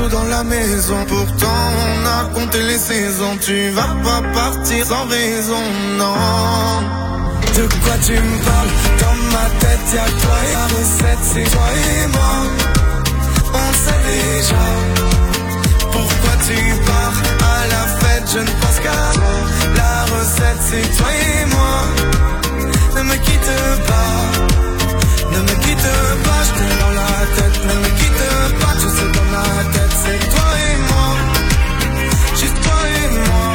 dans la maison. Pourtant on a compté les saisons. Tu vas pas partir sans raison, non. De quoi tu me parles? Dans ma tête y'a toi et la recette c'est toi et moi. On sait déjà pourquoi tu pars à la fête, je ne pense qu'à toi. La recette c'est toi et moi. Ne me quitte pas, ne me quitte pas, je t'ai dans la tête. Ne me quitte pas, je sais dans ma tête. C'est toi et moi, juste toi et moi.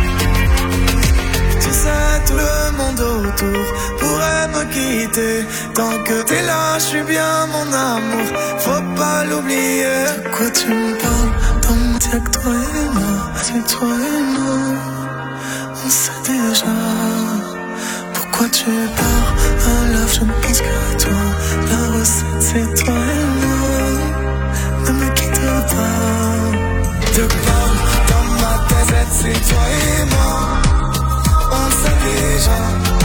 Tu sais, tout le monde autour pourrait me quitter. Tant que t'es là, je suis bien mon amour, faut pas l'oublier. De quoi tu me parles? Dans mon y'a que toi et moi. C'est toi et moi, on sait déjà pourquoi tu pars à la je ne pense qu'à toi. La recette c'est toi et moi. Ne me quitte pas. De quoi dans ma tête c'est toi et moi. On sait déjà